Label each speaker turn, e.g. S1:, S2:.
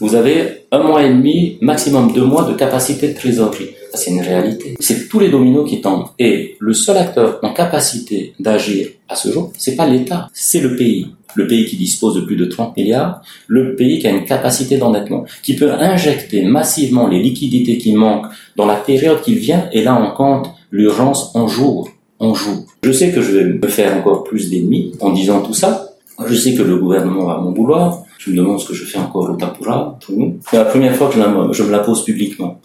S1: vous avez 1 mois et demi, maximum 2 mois de capacité de trésorerie. C'est une réalité. C'est tous les dominos qui tombent. Et le seul acteur en capacité d'agir à ce jour, c'est pas l'État, c'est le pays. Le pays qui dispose de plus de 30 milliards, le pays qui a une capacité d'endettement, qui peut injecter massivement les liquidités qui manquent dans la période qui vient, et là on compte l'urgence en jours. Je sais que je vais me faire encore plus d'ennemis en disant tout ça. Je sais que le gouvernement va m'en vouloir. Je me demande ce que je fais encore au Tapura, pour nous. C'est la première fois que je me la pose publiquement.